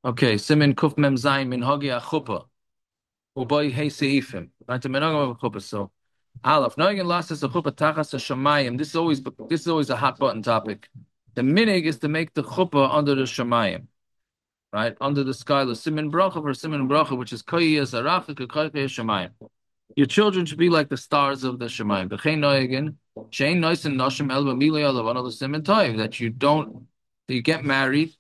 Okay, Simin Kuf Mem Zayin Min Hagi Achupa. Uboy Hey Seifim. Right to Menagam of Chupa. So Aleph. Knowing and last is a chuppah tachas shamayim. This is always a hot button topic. The minig is to make the chuppah under the shamayim, right? Under the sky. The simin bracha for simin bracha, which is koyi as aracha koyi shamayim. Your children should be like the stars of the shamayim. B'chein noyegin shein noisen nashim el b'milei alav another simin toiv that you get married.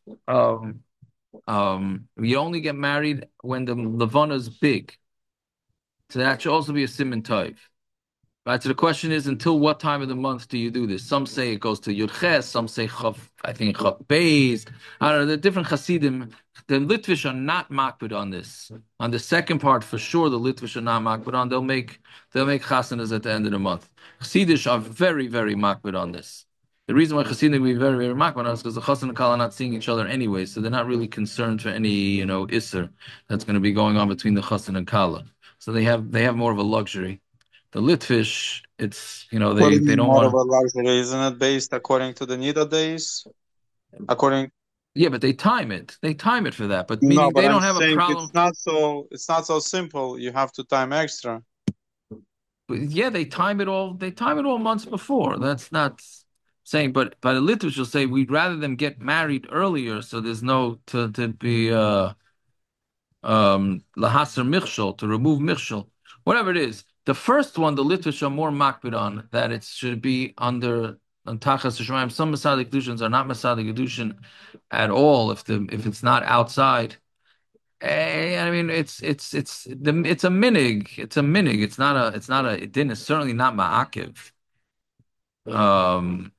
You only get married when the levana is big. So that should also be a simin toiv. Right, so the question is, until what time of the month do you do this? Some say it goes to Yud Ches, some say Chav, I think Chav Beis. I don't know, the different Hasidim. The Litvish are not makbid on this. On the second part, for sure, the Litvish are not makbid on. They'll make chasanas at the end of the month. Hasidish are very, very makbid on this. The reason why Hasidim will be very, very makbid on is because the chassan and kala are not seeing each other anyway, so they're not really concerned for any, isser that's going to be going on between the chassan and kala. So they have more of a luxury. The Litvish, it's What do you they mean don't more of want a to. luxury? Isn't it based according to the Nida days? According Yeah, but they time it. They time it for that. But No, meaning but they I'm don't have a saying problem. it's not so simple. You have to time extra. But yeah, they time it all. They time it all months before. That's not saying. But by the Litvish will say we'd rather them get married earlier, so there's no to be lahasar michshol, to remove michshol, whatever it is. The first one, the Litvish are more makbid on that it should be under on tachas shemaim. Some Masada Kedushin are not Masada Kedushin at all if it's not outside. I mean, it's a minig. It's a minig. It's not a din. It's certainly not ma'akiv. Um,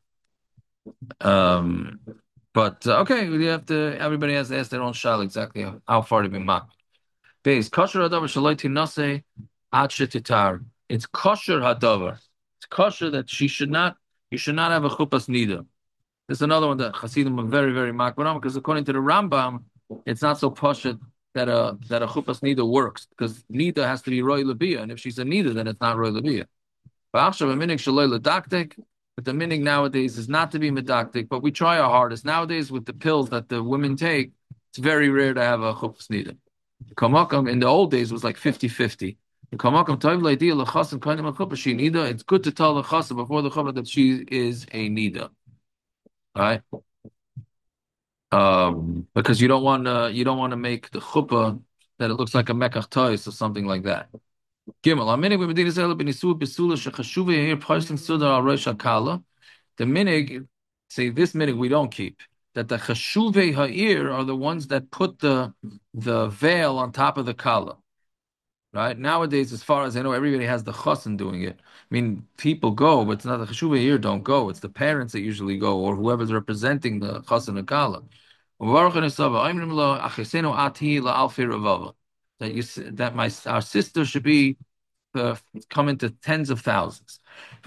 um, but okay, we have to. Everybody has to ask their own shal exactly how far to be mak. Base kosher hadavar shaloiti nase ad shetitar. It's kosher hadavar. It's kosher that she should not. You should not have a chupas nida. There's another one that Hasidim are very, very makbaram because according to the Rambam, it's not so poshut that a chupas nida works because nida has to be roy labia, and if she's a nida, then it's not roy labia. But the minig nowadays is not to be medactic, but we try our hardest. Nowadays, with the pills that the women take, it's very rare to have a chupas nida. Kamakam in the old days was like 50-50. Kamakam toiv idea lechas and kainim chupas she nida. It's good to tell the chasa before the chuppah that she is a nida. Right? Because you don't want to make the chuppah that it looks like a mekach tois or something like that. Gimel, aminig b'medina Israel b'nisu b'sula shechashuva here parsing suda al rosh hakala. The minig, say this minig we don't keep. That the chashuve ha'ir are the ones that put the veil on top of the kala. Right nowadays, as far as I know, everybody has the chassan doing it. I mean, people go, but it's not the chashuva here. Don't go. It's the parents that usually go, or whoever's representing the chassan and kala. That our sister should be come into tens of thousands.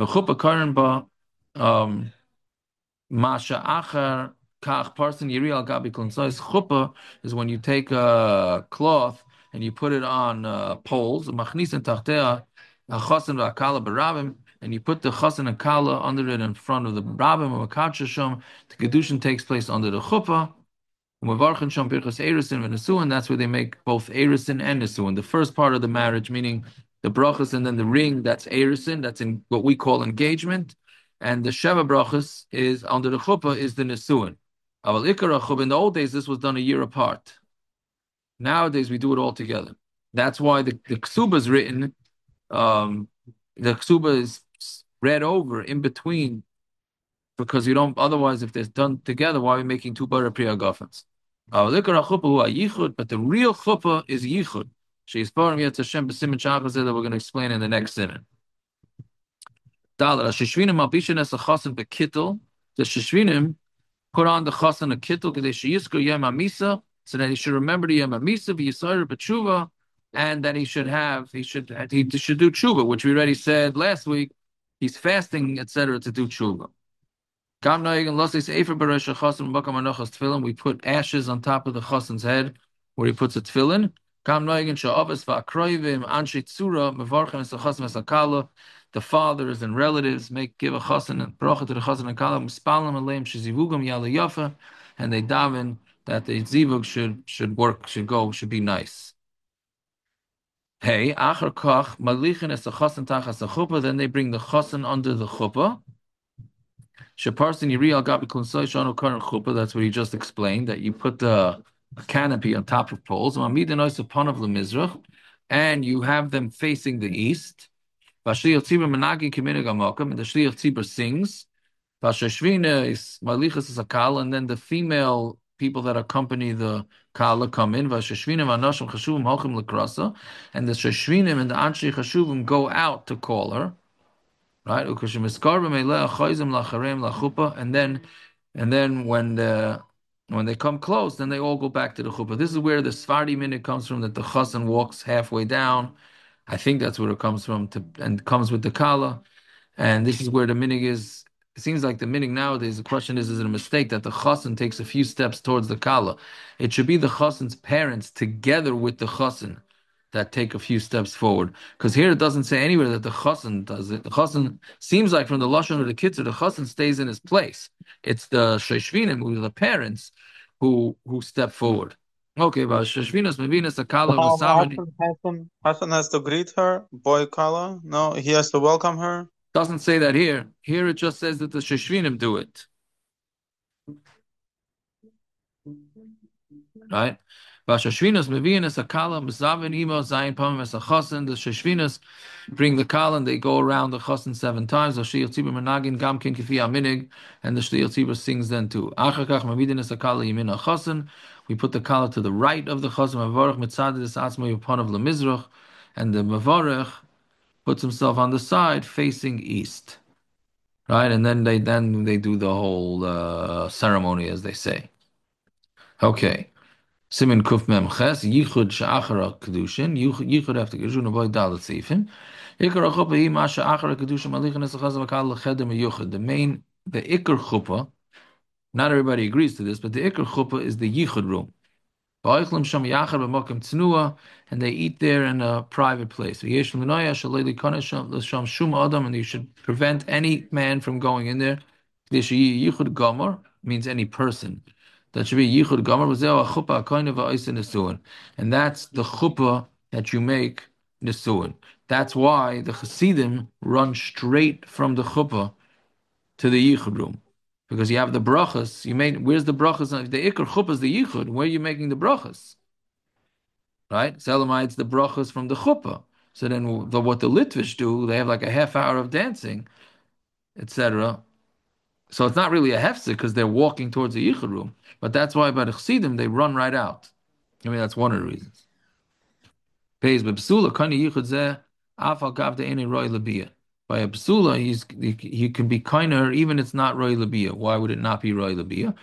Um, Masha achar kach parson yiri al gabi klonsois chuppah is when you take a cloth and you put it on poles, machnisin tachtea chasen v'akala barabim, and you put the chasen and kala under it in front of the rabim or makachasham. The kedushin takes place under the chuppah. Umavarchin sham birchas erisin v'nesuin. That's where they make both erisin and nesuin. The first part of the marriage, meaning the brachas and then the ring, that's erisin. That's in what we call engagement. And the Sheva brachas is under the chuppah is the nesuin. Aval ikar chuppah in the old days this was done a year apart. Nowadays we do it all together. That's why the ksuba is written. The ksuba is read over in between because you don't. Otherwise, if they're done together, why are we making two bara priyagafans? Aval ikar chuppah hu yichud, but the real chuppah is yichud. She's parim yet Hashem b'simin shachas that we're going to explain in the next siman. Dalar Shishvinim Albishan as a chasen bekittel. The Shishvinim put on the chasen a kittel because they yizkur Yom Hamisa, so that he should remember the Yom Hamisa v'Yisrael b'tshuva, and that he should do tshuva, which we already said last week. He's fasting, etc., to do tshuva. We put ashes on top of the chasen's head where he puts a tefillin. The fathers and relatives give a chasen and bracha to the chasen and kala mispalim aleim shezivugam yala yafa, and they daven that the zivug should work, should be nice. Hey, achar kach malichin es a chasen tachas a chuppah. Then they bring the chasen under the chuppah. Sheparsin yiri al gabi kunsoy shanu karan chuppah. That's what he just explained. That you put the a canopy on top of poles. Mamidin ois upon of lemizrach, and you have them facing the east. Vashliach tzibur menagi kiminig amokim, and the shliach tzibur sings. Vashashvina is malichas is a kala, and then the female people that accompany the kala come in. Vashashvina v'anoshim chashuvim holchim lekrasa, and the shashvinim and the anshe chashuvim go out to call her. Right? And then when they come close, then they all go back to the chuppah. This is where the Sephardi minute comes from, that the chassan walks halfway down. I think that's where it comes from, and comes with the kala. And this is where the minig is. It seems like the minig nowadays, the question is it a mistake that the chassan takes a few steps towards the kala? It should be the chassan's parents together with the chassan that take a few steps forward. Because here it doesn't say anywhere that the chassan does it. The chassan seems like from the lashon of the kitzur, the chassan stays in his place. It's the sheshvinim, who are the parents, who step forward. Okay, but sheshvinas mevinas akala v'savan Hassan has to greet her, boy Kala. No, he has to welcome her. doesn't say that here. Here it just says that the sheshvinim do it. Right? Vashashvinas mevinas akala v'savan imo zayin pamim es a chassan. The sheshvinas bring the kala and they go around the chassan 7 times. Shliach tzibur menagin gam kin kifi aminig, and the shliach tzibur sings then too. Achar kach mavidin es akala yimin a chassan. We put the kala to the right of the chassan. Mavarech mitzad es atzmo yupanav lemizrach, and the mavarech puts himself on the side facing east. Right, and then they do the whole ceremony, as they say. Okay. Simin Kuf Mem Ches, Yichud Sha'achara Kedushin, Yichud after Kedushin, Avoid Dalet Seifim. Ikar Chuppah, Hi Masha Achara Kedushin, Malichan Esachaz Vakal Lecheder Meyuchad. The Ikar Chuppah, not everybody agrees to this, but the Ikar Chuppah is the Yichud room. And they eat there in a private place. And you should prevent any man from going in there. Yichud Gomer means any person. That should be Yichud Gomer. And that's the chuppah that you make nesuin. That's why the Chassidim run straight from the chuppah to the Yichud room. Because you have the brachas, where's the brachas? The ikar chuppah is the yichud. Where are you making the brachas? Right? Selamites the brachas from the chuppah. So then, what the Litvish do, they have like a half hour of dancing, etc. So it's not really a hefsek because they're walking towards the yichud room. But that's why by the chassidim they run right out. I mean, that's one of the reasons. Pays b'psula kani yichud zeh afal gav de'enei roi labiyah. By a psula, he can be kinder even it's not roy labia. Why would it not be roy labia?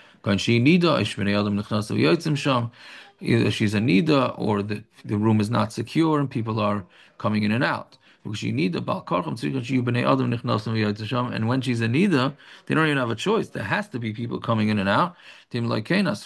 Either she's a nida or the room is not secure and people are coming in and out. And when she's a nida, they don't even have a choice. There has to be people coming in and out. Because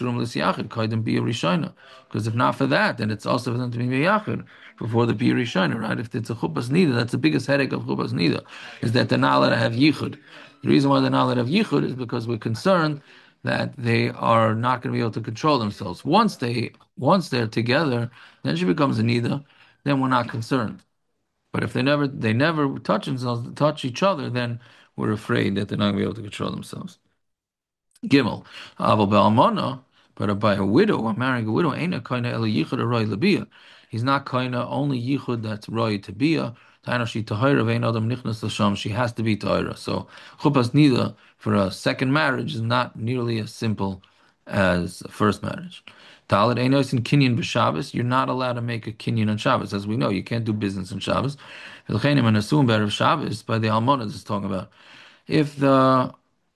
if not for that, then it's also for them to be meyachid before the bir rishona, right? If it's a chuppahs nida, that's the biggest headache of chuppahs nida, is that they're not allowed to have yichud. The reason why they're not allowed to have yichud is because we're concerned that they are not going to be able to control themselves. Once they're together, then she becomes a nida. Then we're not concerned. But if they never touch themselves, touch each other, then we're afraid that they're not going to be able to control themselves. Gimel, Aval Ba'almana, but by a widow, marrying a widow, ain't a kind of ela yichud or roy labia. He's not kind of only yichud that's roy to bia. She has to be tahira. So chuppahs nida for a second marriage is not nearly as simple as a first marriage. Talad einos in kinyan b'Shabbos. You're not allowed to make a kinyan on Shabbos, as we know. You can't do business on Shabbos. V'chenim and assume better of Shabbos by the almana is talking about. If the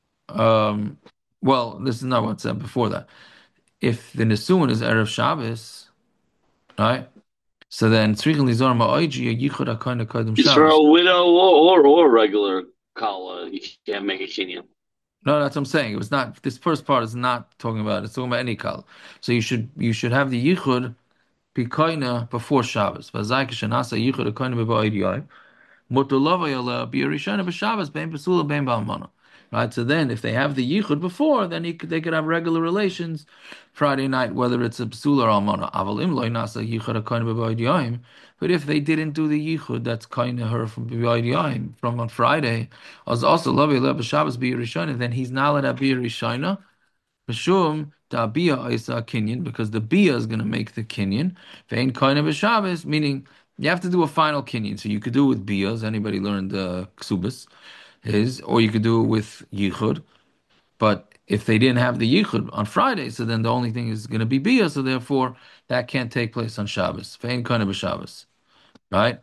well, this is not what's said before that. If the Nisuin is Erev Shabbos, right? So then Tzrichen Lizor Ma'oiji Yichud HaKoyin HaKodim Shabbos. For a widow or regular kala, you can't make a kinyan. No, that's what I'm saying. It was not. This first part is not talking about. It's talking about any kala. So you should have the Yichud be koina before Shabbos. V'zayik shenasa Yichud HaKoyin B'Ba'oidi Mutulava Yala B'Yerishana B'Shabbos Bein Pesula Bein Ba'almana. right? So then, if they have the yichud before, then they could have regular relations Friday night, whether it's a psula or almana. Aval im loy nasa yichud hakohen b'ba'od yom. But if they didn't do the yichud, that's kind of her from b'ba'od yom, from on Friday. As also lavi le b'Shabbos b'Yerushalayim, then he's not allowed to be Yerushalayim. Mishum ta'abiyah isa kinyan, because the biyah is going to make the kinyan. Vein koine b'Shabbos, meaning you have to do a final kinyan. So you could do it with biyahs. Anybody learned ksubas? Or you could do it with yichud. But if they didn't have the yichud on Friday, so then the only thing is going to be biyah. So therefore, that can't take place on Shabbos. Vein koine b'Shabbos, right?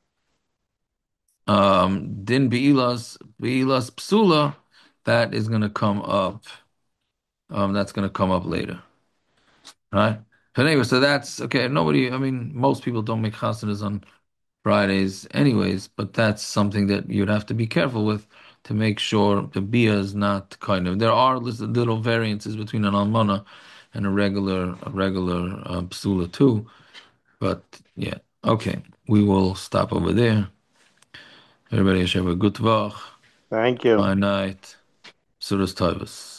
Din be'ilas psula, that is going to come up. That's going to come up later. Right. But anyway, so that's okay. Nobody, I mean, most people don't make chasanas on Fridays anyways, but that's something that you'd have to be careful with to make sure the bia is not kind of. There are little variances between an almana and a regular psula too. But yeah, okay. We will stop over there. Everybody should have a good vach. Thank you. Fine night. Surah Tovus.